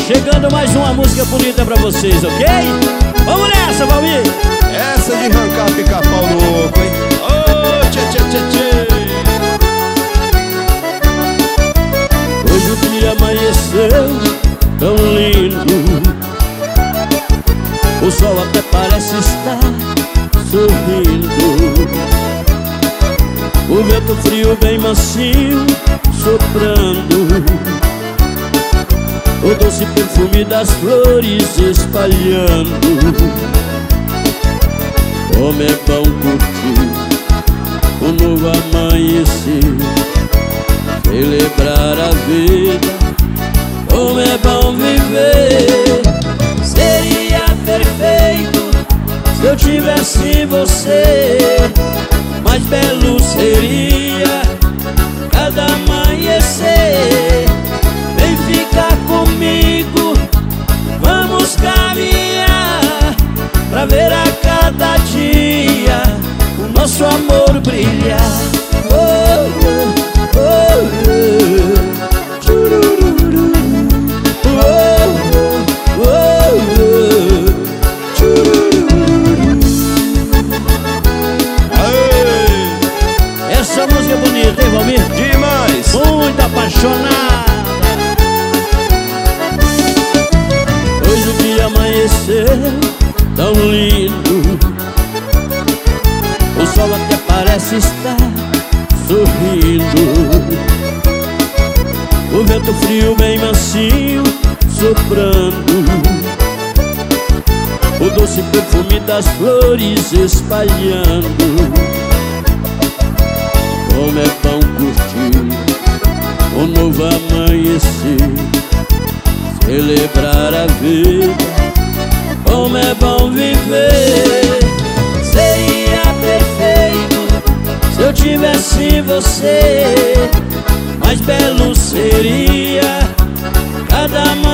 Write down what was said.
Chegando mais uma música bonita pra vocês, ok? Vamos nessa, Valmir! Essa de arrancar pica-pau no oco, hein? Ô, tchê, tchê, tchê, tchê. Hoje o dia amanheceu tão lindo, o sol até parece estar sorrindo. O vento frio bem mansinho soprando, o doce perfume das flores espalhando. Como é bom curtir o novo amanhecer, celebrar a vida, como é bom viver. Seria perfeito se eu tivesse você, mais belo seria cada amanhecer. Vem ficar comigo, vamos caminhar, pra ver a cada dia o nosso amor brilhar. Oh, oh, oh, oh. Tchurururu. Oh, oh, oh, oh. Tchurururu. Aê! Essa música é bonita, hein, Valmir? Demais! Muito apaixonada. Hoje o dia amanheceu tão lindo, o sol até parece estar sorrindo. O vento frio bem mansinho soprando, o doce perfume das flores espalhando. Como é bom curtir o novo amanhecer, celebrar a vida, como é bom viver. Seria perfeito se eu tivesse você, mais belo seria cada